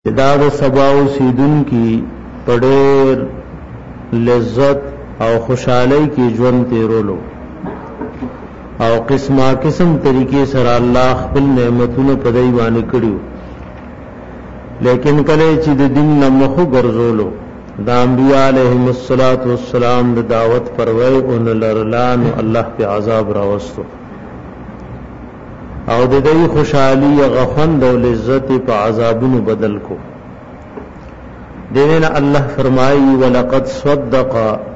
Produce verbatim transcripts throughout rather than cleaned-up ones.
دا د سباو سیدن کی پډیر لذت او خوشحالی کی ژوند تیرولو او قسمه قسم طریقې سره الله خپل نعمتونه په دای باندې کړیو لیکن کله چې د دین نه مخ ګرځولو د انبیاء علیهم الصلاۃ والسلام د دعوت پروي او لرلان الله په عذاب راوستو او د دې خوشحالي غفند او لذت په عذابونو بدل کو دینه الله فرمایي ولقد صدق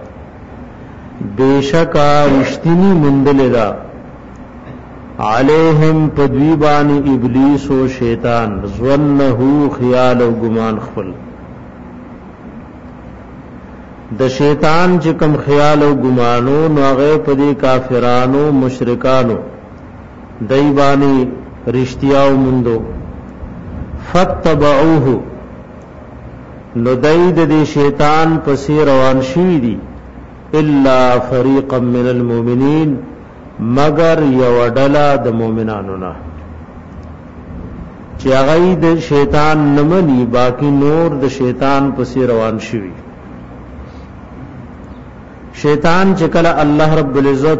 بیشکا رشتنی مندلدا علیہم پدویبان ابلیس و شیطان ظنہو خیال و گمان خپل د شیطان چې کم خیال او گمانو نو هغه پدی کافرانو مشرکانو دایبانی رشتیاو مندو فتبعوه نو داید دی شیطان پسی روان شوی دی الا فریقا من المؤمنین مگر یو ډلا د مؤمنانو نه چې هغه د شیطان نمنی باقی نور د شیطان پسی روان شوی شیطان چې کله الله رب العزت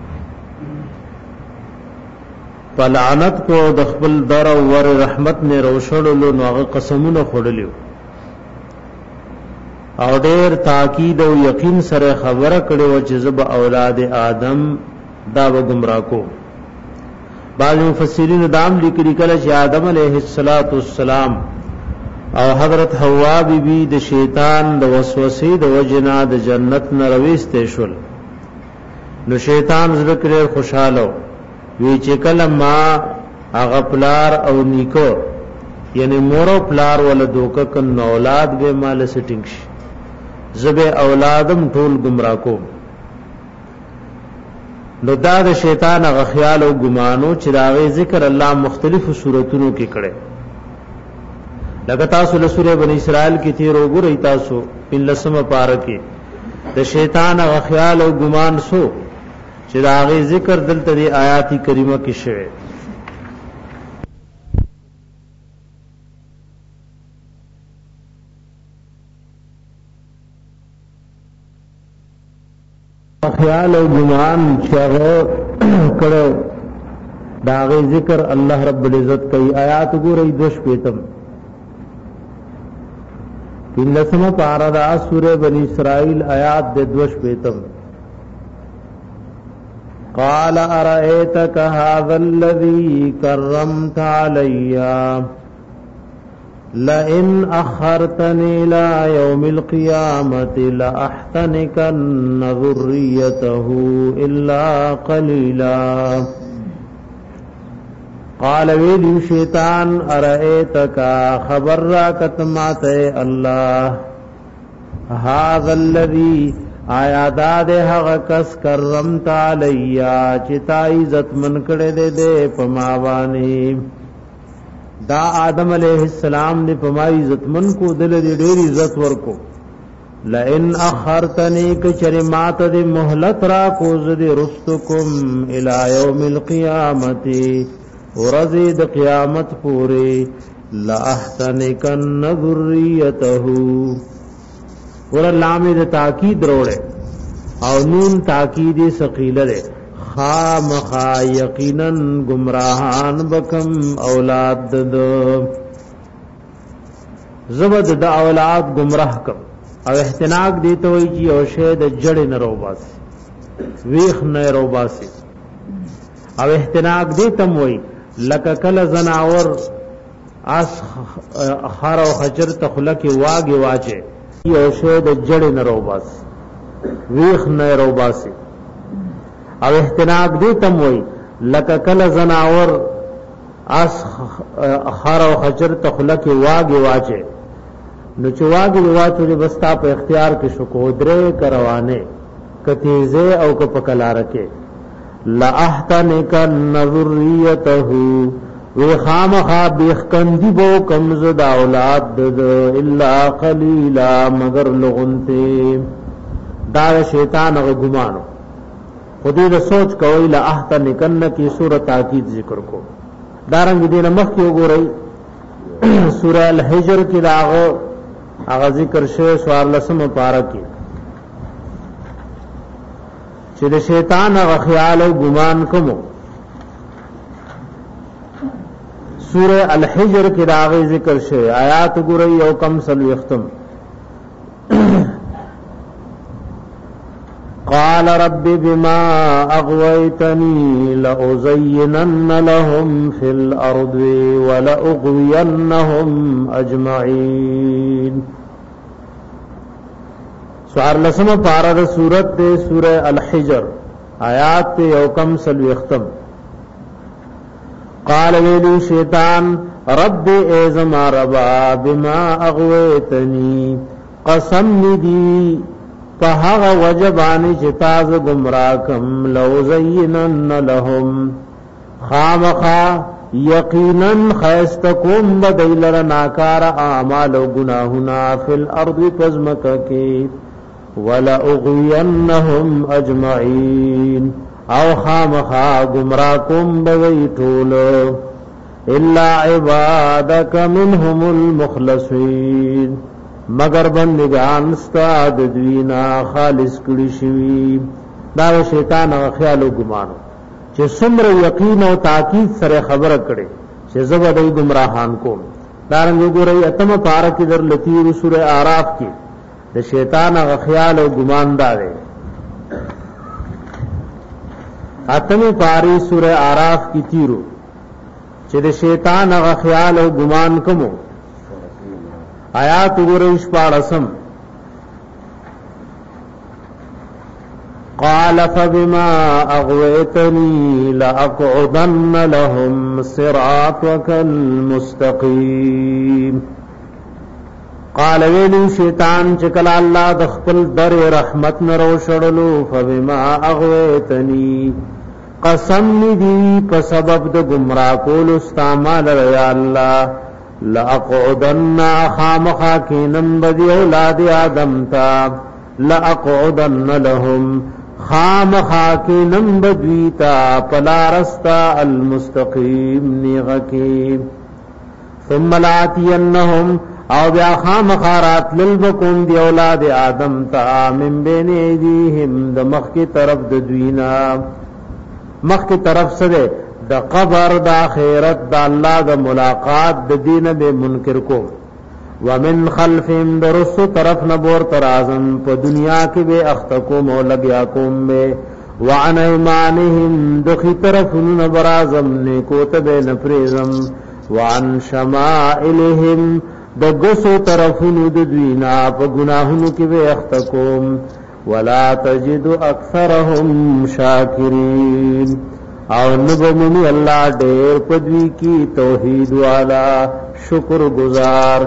پلعنت کو د خپل در او ور رحمت نه روشړلو نو هغه قسمونه خړلیو او ډېر تاکید او یقین سره خبره کړو چې زب اولاد آدم دا و گمراه کو بعض مفسرین دام لیکلي کله چې آدم علیه السلام او حضرت حوا بی بی د شیطان د وسوسې د وجنا د جنت نه رويسته شول نو شیطان زړه خوشاله وی چې کله ما هغه پلار او نیکو یعنی مورو پلار ول دوکه کن اولاد به مال سټینګ شي زبه اولادم ټول گمراه کو نو دا د شیطان هغه خیال او ګمانو چې راغی ذکر الله مختلفو صورتونو کې کړي لکه تاسو له سورې بنی اسرائیل کې تیر وګورئ تاسو په لسمه پاره کې د شیطان هغه خیال او ګمان سو چې راغی ذکر دلته دی آیات کریمه کې شوه خیال او ګمان چې هغه کړه داغه ذکر الله رب العزت کوي آیات ګورئ دوش پیتم لسمه پارا دا سورہ بنی اسرائیل آیات دے دوش پیتم قال ارأيتك هذا الذي كرمت علي لئن أخرتني إلى يوم القيامة لأحتنكن ذريته إلا قليلا قال ویلی شیطان ارأيتك خبر را کتمات اللہ هذا الذي آیا داد هغه کس کرمت علیا چتا عزت من کړه دے دے پما باندې دا آدم علیہ السلام نے پما عزت من کو دل دے ډېر عزت ورکو لئن اخرتنی کچرمات دے مهلت را کو زدے رستکم الی یوم القیامت ورزی د قیامت پوری لاحتنکن ذریته ور لام د تاکید روړه او نون تاکید ثقيله ده خامخا یقینا گمراهان بکم اولاد د زبد د اولاد گمراه کم او احتناق دیته وی چې او شه د جړ نه روباس ویخ نه روباس او احتناق دیتم وی لکه کله زناور اس خار او خجر تخلق واګي واچه یو شه د جړ نه روباس ویخ نه روباس او احتناق دی تم وی لکه کله زناور اس خار او خجر تخلق واګي واچه نو چې واګي واچو بستا په اختیار کې شو کو درې کروانه کتیزه او کو پکلا رکه لا احتنکن ذریته وی خامخا بیخکندی بو کمز دا اولاد دد الا قلیلا مگر لغنتے دا شیطان اغا گمانو خودی دا سوچ کوئی لا احتنکن کی سورت تاکید ذکر کو دارنگ دین مخیو گو رئی سورہ الحجر کی داغو هغه ذکر شوی سوار لسم پارا کی چې د شیطان هغه خیال او ګمان کوم سورہ الحجر کی داغو ذکر شوی آیات ګورئ او کم سلو ختم قال رب بما اغويتني لأزينن لهم في الارض ولأغوينهم اجمعين سوار لسم پارا دا سورت دے سورہ الحجر آیات تے یوکم سلو اختم قال ویلی شیطان رب ایزما ربا بما اغويتني قسم ندی فهغه وجبانی چې تاسو گمراکم لو زینن لهم خامخا یقینا خیستکم بدیلر ناکار اعمال و گناهنا فی الارض پزمککی ولا اغوینهم اجمعین او خامخا گمراکم بویتول الا عبادک منهم المخلصین مگر بندگان استاد دوینا خالص کړي شوی دا شیطان او خیال او ګمان چې څومره یقین او تاکید سره خبره کړي چې زبردای گمراهان کوم دارنګ ګورئ اتم پارک در لتی سورہ اعراف کې د شیطان او خیال او ګمان داري اتم پاری سورہ اعراف کی تیرو چې د شیطان او خیال او ګمان کوم آیات ګورئ شپاړسم قال فبما اغويتني لاقعدن لهم صراطك المستقيم قال ویلی شیطان چکل الله د خپل در رحمت نرو شړلو فبما اغويتني قسم دی په سبب د گمراه کول استعمال یا الله لأقعدن خامخا کینم بدی اولاد آدم تا لأقعدن لهم خامخا کینم بدویتا پلارستا المستقیم نیغکی ثم لاتینهم او بیا خامخا رات للبکم دی اولاد آدم تا من بین ایدیهم دمخ کی طرف ددوینا مخ کی طرف سدے د قبر د آخرت د الله د ملاقات د دین به منکر کو ومن خلفهم درس طرف نبور ترازن په دنیا کې به اختکم او لګیا کوم به وعن ایمانهم دخی طرف نبرازم نیکو تبه نفریزم وعن شمائلهم د ګسو طرفونو د دوینا په گناهونو کې به اختکم ولا تجد اکثرهم شاکرین او نبمنی اللہ دیر پدوی کی توحید والا شکر گزار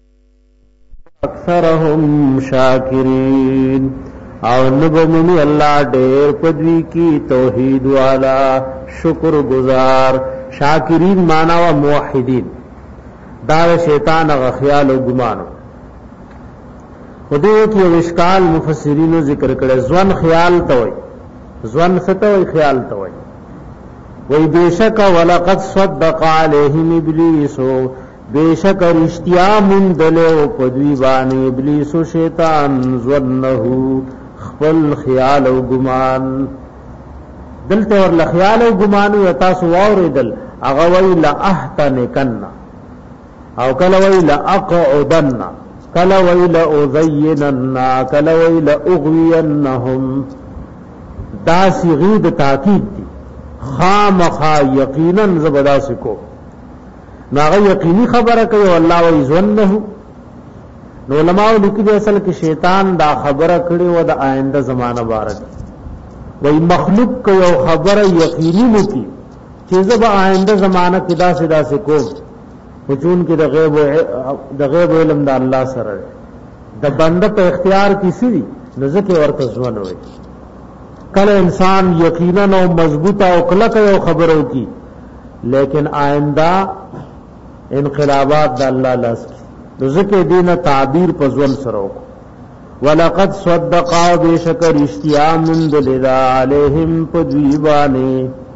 اکثرهم شاکرین او نبمنی اللہ دیر پدوی کی توحید والا شکر گزار شاکرین مانا و موحدین دار شیطان اغا خیال و گمانو خودیو کی وشکال مفسرینو ذکر کرے زون خیال توئی زون ستوئی خیال توئی وی بیشک ولقد صدق علیہم ابلیسو بیشک رشتیا مندلو پدویبان ابلیسو شیطان ظنہو خپل خیال و گمان دلتے اور لخیال و گمانو یتاسو واردل اغوی لأحتنکن او کلوی لأقعدن کلوی لأذینن کلوی لأغوینهم دا صیغید تاکید دی خامخا یقینا زبدا سکو ناغه یقینی خبره کوي والله و یظنه نو علماء لیکي اصل کې شیطان دا خبره کړي و د آینده زمانہ بارک وای مخلوق کو یو خبره یقینی نکی چې زب آینده زمانہ کې دا سدا سکو وجون کې د غیب د غیب علم د الله سره د بنده په اختیار کې سړي نزدې ورته ځوان وي کله انسان یقینا او مضبوطه او کلک یو خبرو کی لیکن آئندہ انقلابات د الله لاس کی ذکر دین تعبیر په ځوان سره ولقد صدقا بشکر اشتیام دلذا علیہم پدویبانی پدی پدی اولاد آدم بانی علیہ السلام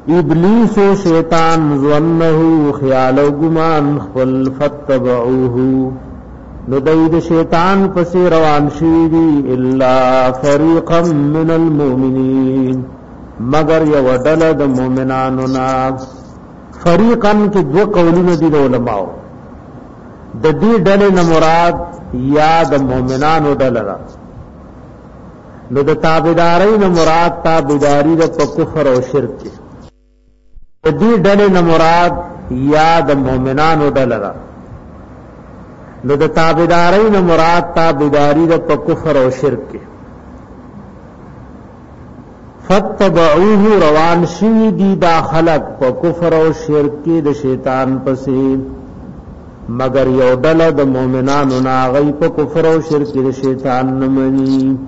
ابلیس و شیطان ظنه خیال و گمان خپل فتبعوه نو دید شیطان پسی روان شیدی الا فریقا من المؤمنین مگر یو ډله د مؤمنانو نا فریقا کی دو قولونه دي علماء د دې ډلې نه مراد یا د مؤمنانو ډله ده نو د تابعدارۍ نه مراد تابعداري د کفر او شرک دی د دې ډلې نه مراد یا د مؤمنانو ډله ده نو د تابعدارۍ نه مراد تابعداري د کفر او شرک دی فتبعوه روان شوی دی دا خلق په کفر او شرک کې د شیطان پسې مگر یو ډله د مؤمنانو نه غي په کفر او شرک کې د شیطان نه مني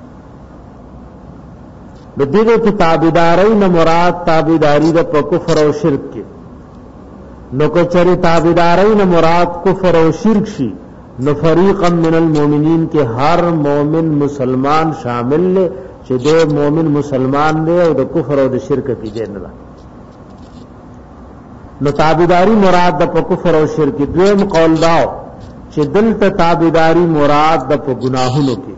د دې کې تابعداري نه مراد تابعداري د کفر او شرک کې نو کو چری تابعداري نه مراد کفر او شرک شي نو فریقا من المؤمنین کې هر مؤمن مسلمان شامل له چې د مؤمن مسلمان دی او د کفر او د شرک کې دی نه نو تابعداري مراد د کفر او شرک دویم قول داو چې دلته تابعداري مراد د گناهونو کې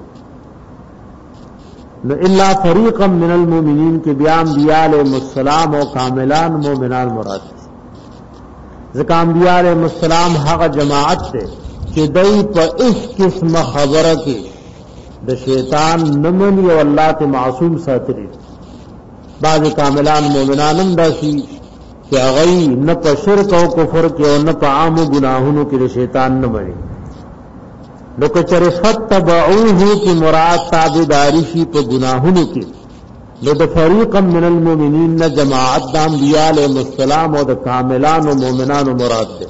نو الا فریقا من المؤمنین کې بیا انبیاء علیهم السلام او کاملان مؤمنان مراد ځکه انبیاء علیهم السلام هغه جماعت ته چې دای په اس قسم خبره کې د شیطان نمنی او الله ته معصوم ساتري بعض کاملان مؤمنانم داسي چې هغه نه په شرک او کفر کې او نه په عام ګناهونو کې د شیطان نه مړي نو که چر فتبعوه کی مراد تابعداري شي په گناهونو کې نو د فریقا من المؤمنین نه جماعت د انبیاء علیهم السلام او د کاملان او مؤمنانو مراد ده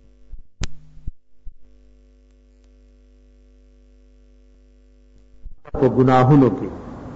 په گناهونو کې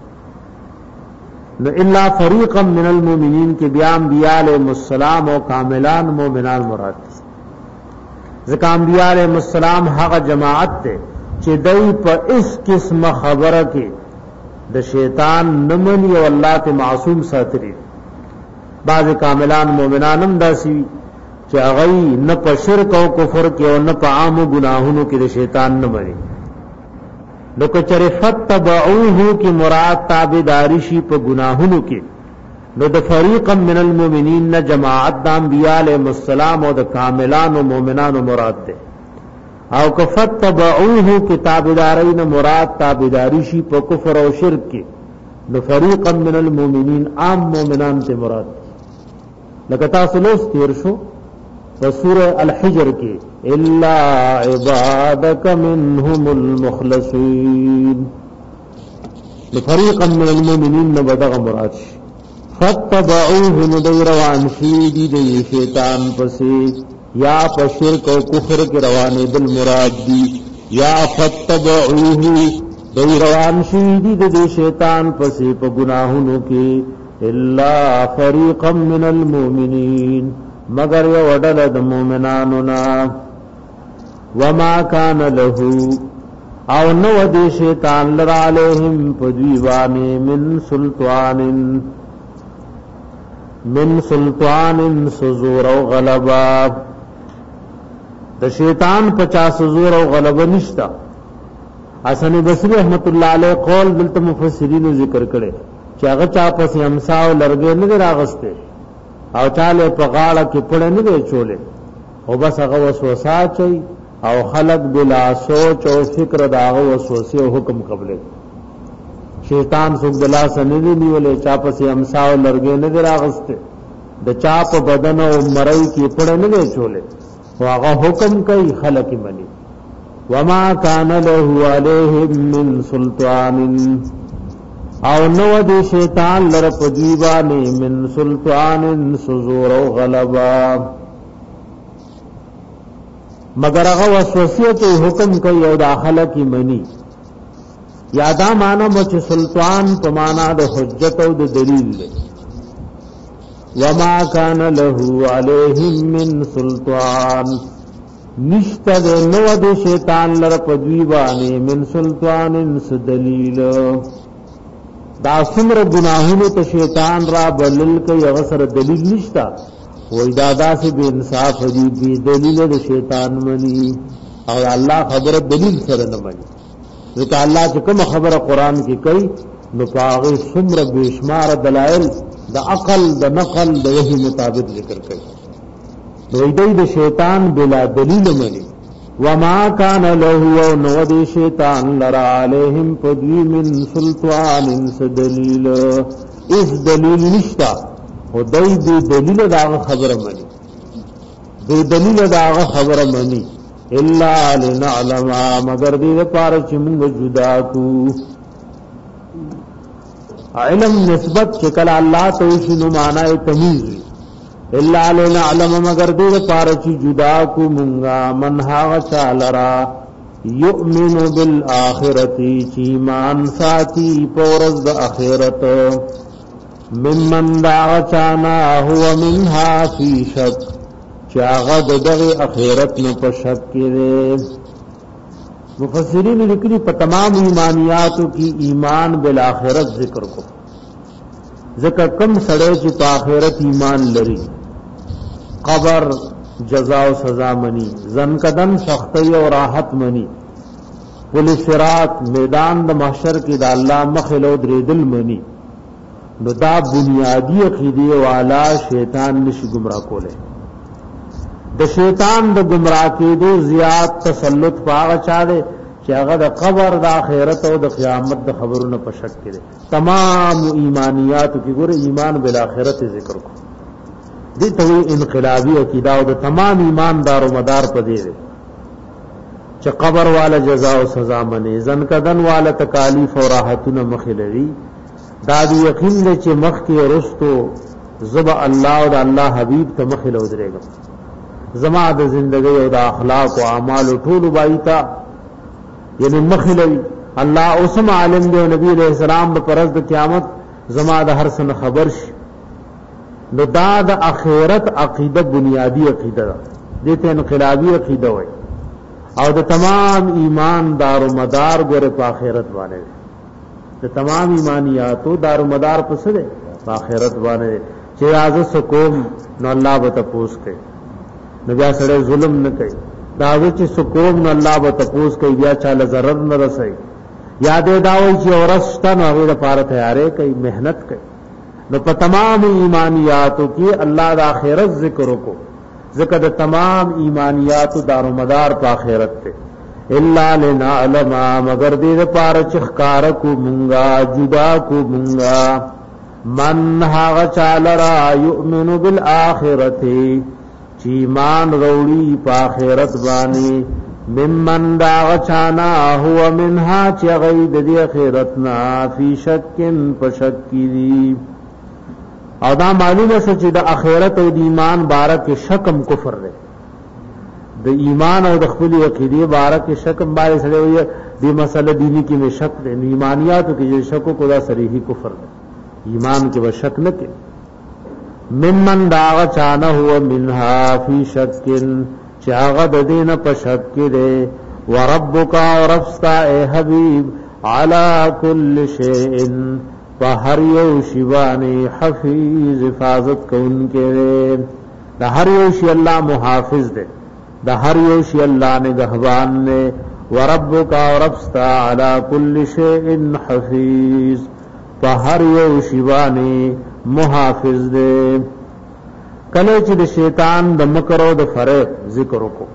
نو الا فریقا من المؤمنین کې بیا انبیاء علیهم السلام او کاملان مؤمنان مراد دي ځکه انبیاء علیهم السلام هغه جماعت ته چې دای په اس قسم خبره کې د شیطان نمنی او الله ته معصوم ساتري بعض کاملان مؤمنانم داسي چې هغه نه په شرک او کفر کې او نه په عام ګناهونو کې د شیطان نمنی نو که چر فتبعوه کی مراد تابعداري شي په گناهونو کې نو د فریقا من المؤمنین نه جماعت د انبیاء علیهم السلام او د کاملان او مؤمنانو مراد ده او که فتبعوه کی تابعداري نه مراد تابعداري شي په کفر او شرک کې نو فریقا من المؤمنین عام مؤمنان ته مراد لکه تاسو لوس تیر شو په سوره الحجر کې الا عبادك منهم المخلصين لفريقا من المؤمنين نبدغ مراد فتبعوه ندیروان شیدی دی شیطان پسی یا پا شرک و کفر کی روانے دل مراد دی یا فتبعوه دیروان شیدی دی شیطان پسی پا گناہنو کی الا فریقا من المؤمنین مگر یو وڈل د مومنانونا وما کان له او نو دی شیطان لرا علیہم پدویوانی من سلطان من سلطان سزور و غلبا د شیطان پچا سزور و غلبا نشتا حسن بصری رحمت اللہ علیہ قول دلتا مفسرین ذکر کرے چاگا چا پسی امساو لرگے نگر آغستے او چاله په غاړه کې پړه نه دی چولې او بس هغه وسوسه چي او خلق بلا سوچ او فکر دا هغه وسوسه او حکم قبلې شیطان څوک بلا سن دی نیولې چا پسې امساو لرګې نه دی راغسته د چا په بدن او مړی کې پړه نه دی چولې او هغه حکم کوي خلق مني وما كان له عليهم من سلطان او نو دی شیطان لر پدیبانی من سلطان سزور و غلبا مگر اغا وسوسیت حکم کئی او داخلہ کی منی یادا مانا مچ سلطان پمانا دا حجت او دا دلیل لے وما کان له علیہم من سلطان نشتا دے نو دی شیطان لر پدیبانی من سلطان سدلیل دا څومره ګناهونو ته شیطان را بلل کوي هغه سره دلیل نشتا وای دا داسې بے انصاف دی بے دلیل د شیطان منی او الله خبره دلیل سره نه مني ځکه الله چې کوم خبره قران کې کوي نو پاغه څومره بشمار دلایل د عقل د نقل د وحی مطابق ذکر کوي دوی د شیطان بلا دلیل مني وما كان له نو د شیطان لرا علیهم پدوی من سلطان دلیل اس دلیل نشتا او دای دی دلیل دا خبره مني دی دلیل دا خبره مني الا لنعلم مگر دې لپاره چې موږ جدا کو علم نسبت چې کله الله ته شنو معنی تمیز الا لنعلم مگر دې لپاره چې جدا کو موږ من ها چالرا یؤمن بالآخرتی چې ایمان ساتي پورز د اخرت ممن دعا چانا هو منها فی شک چاغه دغه اخرت نو په شک کې مفسرین لیکلي په تمام ایمانیاتو کې ایمان بالآخرت ذکر کو ذکر کم سړی چې په آخرت ایمان لري قبر جزاء او سزا مني زنکدن سختی او راحت مني پولیس صراط میدان د محشر کې د الله مخلو درېدل مني نو دا بنیادی عقیده والا شیطان نشي گمراه کوله د شیطان د گمراه کېدو زیات تسلط پاغه چاله چې هغه د قبر د آخرت او د قیامت د خبرونو په شک کړي تمام ایمانیات کې ګوره ایمان بالآخرت ذکر کو دي ته انقلابی عقیده او د تمام ایماندارو مدار په دی چې قبر والا جزاء او سزا مني زنکدن والا تکالیف او راحتونه مخلوي دا دی یقین دې چې مخ کې رستو زب الله او د الله حبیب ته مخلو درېږي زما د زندګۍ او د اخلاق او اعمال ټول بایتا یعنی مخلوي الله اوسم عالم دی نبی علیہ السلام په پرز د قیامت زما د هر څه خبر شي نو دا د اخرت عقیده بنیادی عقیده ده دته انقلابی عقیده وای او د تمام ایمان دار و مدار ګره په اخرت باندې د تمام ایمانیاتو دار و مدار په څه ده په اخرت باندې چې راز سکوم نو الله به تاسو کوي نو بیا سره ظلم نه کوي دا چې سکوم نو الله به تاسو کوي بیا چاله ضرر نه رسي یادې دا وایي چې اورسته نو هغه لپاره تیارې کوي مهنت کوي نو په تمام ایمانیاتو کې الله د آخرت ذکر وکړو ذکر د تمام ایمانیاتو دارو مدار په آخرت ته الا لنعلم مگر دې لپاره چې ښکار کو مونږه جدا کو مونږه من هغه چالرا یؤمن بالآخرته چې ایمان وروړي په آخرت باندې ممن دا چانا هو منها چې غید دې آخرتنا فی شکن پشکی او دا معلومه شو چې د آخرت او د ایمان بارک شکم کفر دی د ایمان او د خپل عقیده بارک شکم باندې سره وي د مسله دینی کې میں شک دی ایمانیاتو کې جو شک کو دا صریحي کفر دی ایمان کې به شک نه کې ممن دا چانه هو منها فی شکن چې هغه د دینه په شک کې دی وربک ورفستا ای حبیب علی کل شیء فہر یو شیوانی حفیظ حفاظت کونکے دا ہر یو شی اللہ محافظ دے دا ہر یو شی اللہ نگہبان نے وربک وربستا علی کل شیء حفیظ فہر یو شیوانی محافظ دے کله چې د شیطان د مکر او د فریب ذکر وکړو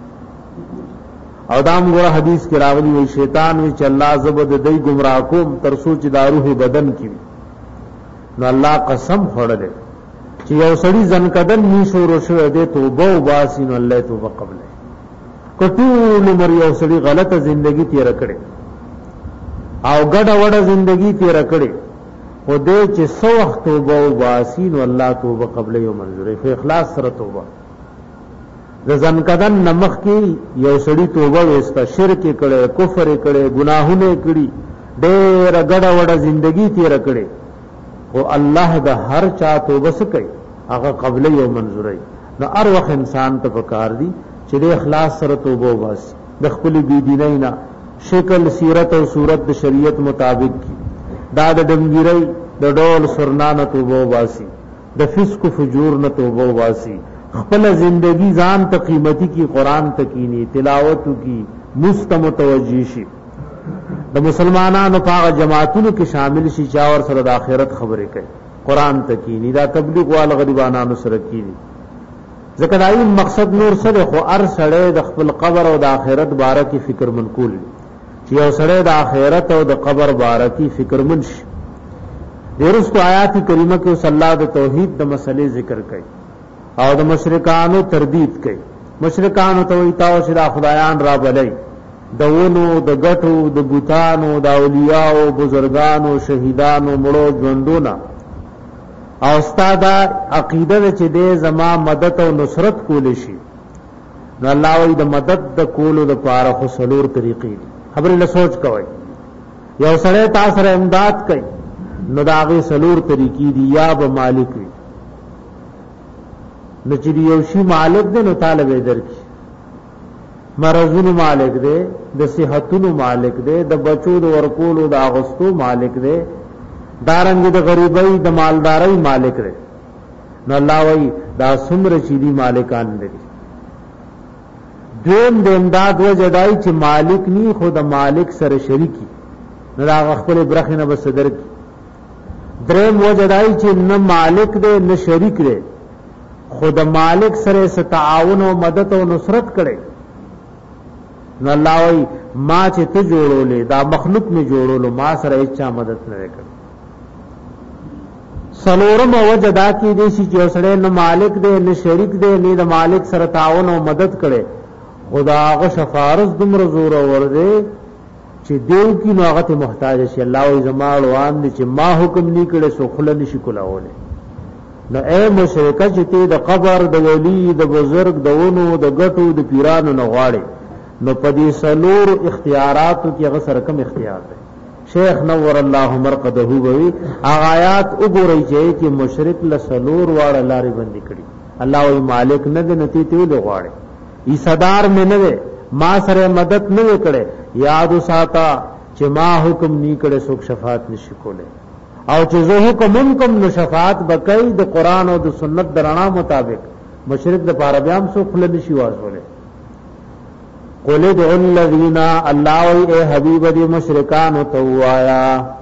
او دام ګوره حدیث کې راغلی وي شیطان وی چې الله زبد دای گمراه کوم تر سوچ داروه بدن کې نو الله قسم خورله چې یو سړی ځنکدن ني شروع شو دې توبه او باسین الله توبه قبل کټول مر یو سړی غلطه ژوندۍ تیر کړي او ګډه وډه ژوندۍ تیر کړي او دې چې سو وخت توبه او باسین الله توبه قبل یو منظور په اخلاص سره توبه د ځنکدن نمخ کې یو سړی توبه وستا شرک کړي کفر کړي ګناهونه کړي ډېر غډه وډه ژوندۍ تیر کړي او الله د هر چا توبه سکي هغه قبل یو منظوري نو هر وخت انسان ته پکار دي چې د اخلاص سره توبه وباس د خپل بی دینینا شکل سیرت او صورت د شریعت مطابق کی دا د دمګری د ډول سرنانه توبه واسي د فسق فجور نه توبه واسي خپل زندگی ځان ته قیمتي کی قران تکینی تلاوت کی مستمتوجی شي د مسلمانانو په جماعتونو کې شامل شي چا ور سره د آخرت خبرې کوي قران تکینی دا تبلیغ وال غریبانو سره کینی ځکه دای مقصد نور سره خو ار سره د خپل قبر او د آخرت باره کې فکر منقول چې یو سره د آخرت او د قبر باره کې فکر منش ورستو آیات کریمه کې صلی الله د توحید د مسلې ذکر کړي او د مشرکانو تردید کړي مشرکانو ته وی تاسو د خدایان را بلای دونو د غټو د بوتانو د اولیاء او بزرگانو شهیدانو مړو ژوندونه او استاد عقیده چې دې زما مدد او نصرت کول شي نو الله وی د مدد د کولو د پاره خو سلور طریقې خبرې له سوچ کوي یو سره تاسو سره امداد کوي نو داغه سلور طریقې دي یا به مالک وي نو چې یو شی مالک دی نو طالب درکې مرزونو مالک دی د صحتونو مالک دی د بچو د ورکولو د اغستو مالک دی دارنګ د غریبۍ د مالدارۍ مالک دی نو الله وی دا څومره چې دي مالکان دي دویم د امداد وجدای چې مالک نی خود مالک سره شریکی نو دا خپل برخه نه بصدر کی دریم وجدای چې نه مالک دی نه شریک دی خود مالک سره ستعاون او مدد او نصرت کړي نو الله وی ما چې ته جوړولې دا مخلوق می جوړولو ما سره هیڅ مدد نه وکړ سلورم وجدا کی دې چې سره نه مالک دی نه شریک دی نه د مالک سره تعاون او مدد کړي خدا غ شفارس دمر زور ور دی چې دیو کی نو هغه ته محتاج شي الله او زمال وان دي چې ما حکم نی کړي سو خل نشي کولاوله نو اے مشرکه چې ته د قبر د ولی د بزرگ د ونو د غټو د پیرانو نه غواړي نو پدې سلور اختیارات کې هغه سره کم اختیار دی شیخ نور الله مرقده وی آیات وګورئ چې مشرک له سلور واړه لارې بندي کړي الله او مالک نه د نتی ته غواړي ای صدار مې نه ما سره مدد نه وکړي یاد ساته چې ما حکم نی کړي څوک شفاعت نشي کوله او چې زه حکم کوم نو شفاعت بکای د قران او د سنت درنا مطابق مشرک د پاره بیا هم سو خل نشي واسوله قل ادعوا الذين الله اے حبیب دی مشرکان توایا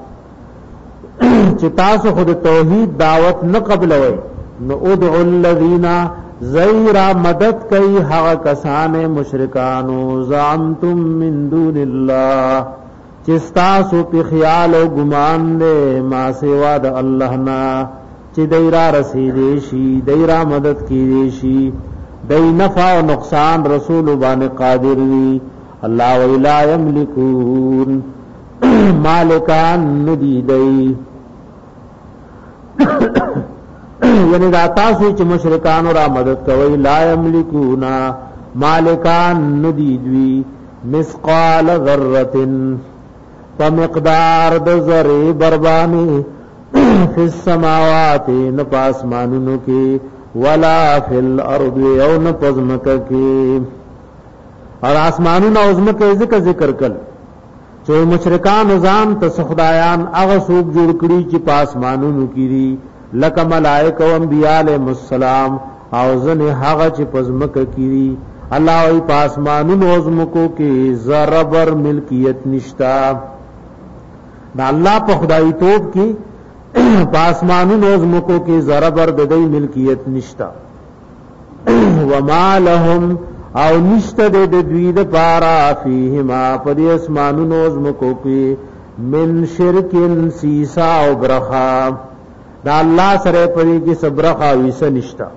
چې تاسو خود توحید دعوت نه قبلوي نو ادعوا الذين زیرا مدد کوي هغه کسان مشرکانو زعمتم من دون الله چستاسو پی خیال و گمان دے ما سوا دا اللہ نا چی دیرا رسیدے شی دیرا مدد کی دے شی دی نفع و نقصان رسول بان قادر وی اللہ وی لا یملکون مالکان ندی دی یعنی دا تاسو چې مشرکانو را مدد کوي لا یملکونا مالکان ندی دوی مثقال ذرة فمقدار د ذره بربانی فی السماوات نپاسمانونو کی ولا فی الارض او نپزمک کی اور آسمانونو ازمک ذکر ذکر کل چې مشرکان ځان ته خدایان هغه څوک جوړ کړي چې پاسمانونو کی دي لکه ملائکه او انبیاء علیهم السلام او ځنه هغه چې پزمک کی دي الله ای پاسمانونو ازمکو کې ذره بر ملکیت نشتا دا الله په خدای توپ کی پاسمانونو ازمکو کې ذره بر د دې ملکیت نشتا وما لهم او نشته د دوی د پارا فیهما پدې اسمانونو ازمکو کې من شرکن سیسا او برخا دا الله سره پدې کې صبرخا ویسه نشتا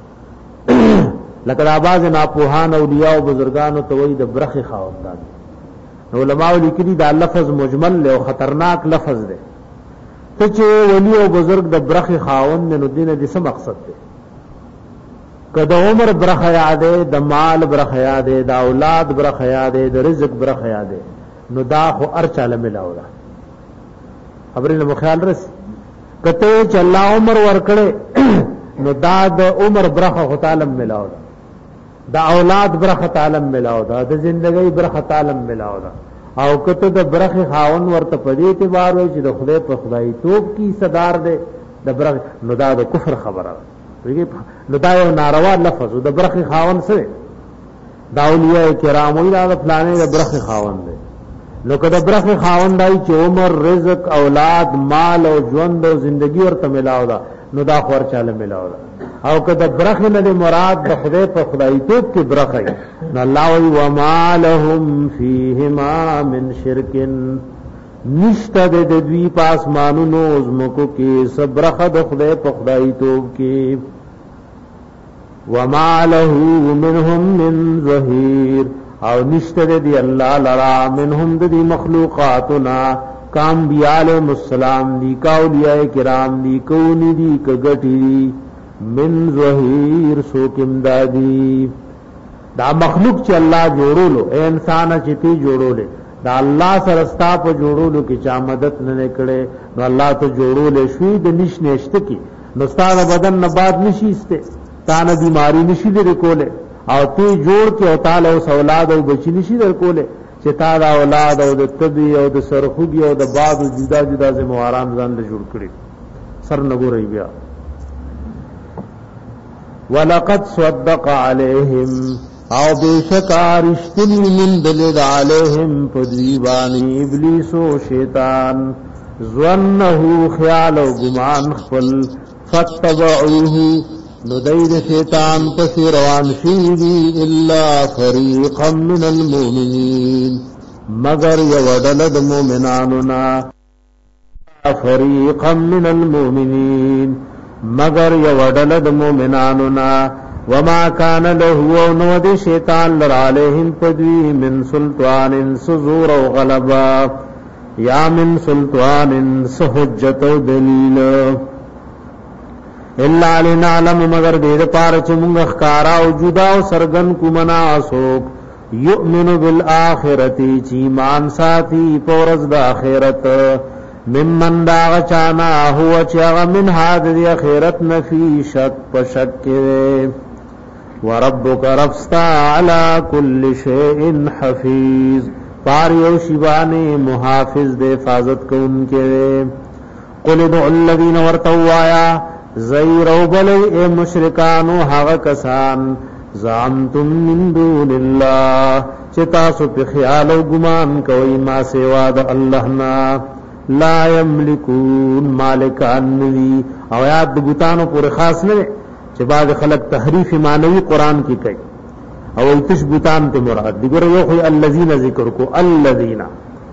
لکه آواز ناپوهان اولیاء او بزرگانو ته وای د برخه خاوندان علماء لیکلي دا لفظ مجمل او خطرناک لفظ دی ته چې ولی او بزرگ د برخه خاوند نو دینه د څه مقصد دی کله عمر برخه یاده د مال برخه یاده د اولاد برخه یاده د رزق برخه یاده نو دا خو ارچاله ملاو دا خبرې له خیال رس کته چې الله عمر ورکړي نو دا د عمر برخه خو تعالی ملاو دا د اولاد برخه تعالی ملاو دا د ژوندۍ برخه تعالی ملاو دا او کته د برخه خاون ورته پدې اعتبار وي چې د خدای په خدای توپ کی صدر ده د برخه نو دا د کفر خبره وي نو دا یو ناروا لفظ د برخه خاون سره دا اولیاء کرام وی دا فلانه د برخه خاون ده نو کده برخه خاون دای چې عمر رزق اولاد مال او ژوند او زندگی ورته ملاو دا نو دا خور چاله ملاو دا او کده برخه نه مراد د خدای په خدای توپ کې برخه نو الله وی وما لهم فیهما من شرک نشته د دوی پاسمانونو زمکو کې صبرخه د خدای په خدای توپ کې وما له منهم من ظهیر او نشته دی الله لرا منهم دی مخلوقاتنا کام بیال مسلم دی کاولیاء کرام دی کونی دی کګټی من ظهیر سوکم دادی دا مخلوق چې الله جوړولو اے انسان چې تی جوړولې دا الله سره ستا په جوړولو کې چا مدد نه کړي نو الله ته جوړولې شوی د نش نشته کې نو ستاره بدن نه باد نشيسته تانه بیماری نشي لري کوله او تی جوړ کې او تعالی او اولاد او بچی نشي در کوله چې تعالی اولاد او د تبي او د سرخوږي او د باد جدا جدا ذمہواران ځان له جوړ کړي سر نګوري بیا ولقد صدق عليهم او بیشکار اشتنی من دلد علیہم پدویبانی ابلیس و شیطان ظنه خیال و گمان خفل فتبعوه ندید شیطان پسی روان شیدی الا فریقا من المؤمنین مگر یودلد مومناننا فریقا من المؤمنین مگر یودلد مومناننا وما كان له ونود شیطان لعليهم پدوی من سلطان سزور و غلبا یا من سلطان سحجت و دلیل الا لنعلم مگر دید پارچ منگ اخکارا و جدا و سرگن کو مناسوک یؤمن بالآخرتی چیمان ساتی پورز دا آخرت ممن داغ چانا ہوا چاغ من حاد دی آخرت نفی شک پشک کرے وربک رفستا علی کل شیء حفیظ پاریو شیبانی محافظ دے حفاظت کو ان کے قل ادعوا الذین ورتوایا زیرو بلی اے مشرکانو حق کسان زعمتم من دون اللہ چتاسو پی خیال و گمان کوئی ما سوا دا اللہنا لا یملکون مالکان نوی او یاد بگتانو پورے خاص نوی چې بعد خلق تحریف معنوی قرآن کی کئی او ایتش بوتان تے مراد دیگر یو خوی الذین ذکر کو الذین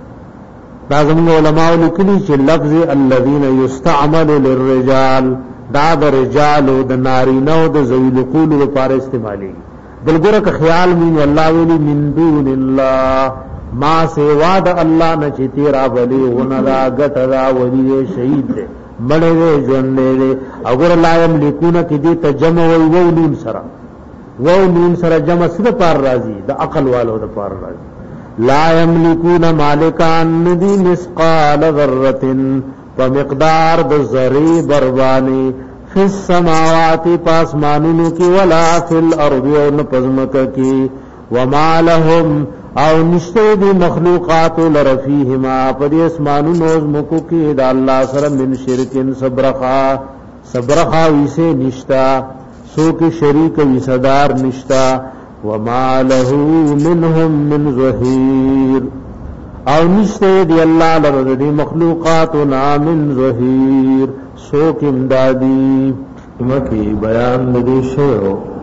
لازم علماء لکلی چه لفظ الذین یستعمل للرجال دا دا رجال و دا نارینو دا زویل قول و پار استعمالی دلگرہ کا خیال مین اللہ ولی من دون اللہ ما سوا دا اللہ نچی تیرا بلی غندا گتدا ولی شہید دے مڑے دے جوندے دے اگر لا یملکون کی دیتا جمع وی وو نون سرا وو نون سرا جمع صدا پار رازی دا عقل والو دا پار رازی لا یملکون مالکان ندی مسقال ذرت ومقدار دا ذری بربانی فی السماوات پاسمانونو کی ولا فی الارض و نپزمک کی وما لهم او نشته دی مخلوقات لرفیهما پدی اسمانو نوز مکو کی دا اللہ سر من شرکن صبرخا صبرخا ویسے نشتا سو کی شریک ویسدار نشتا وما له منهم من ظهیر او نشته دی اللہ لرد دی مخلوقاتنا من ظهیر سو کی امدادی مکی بیان ندی شیعو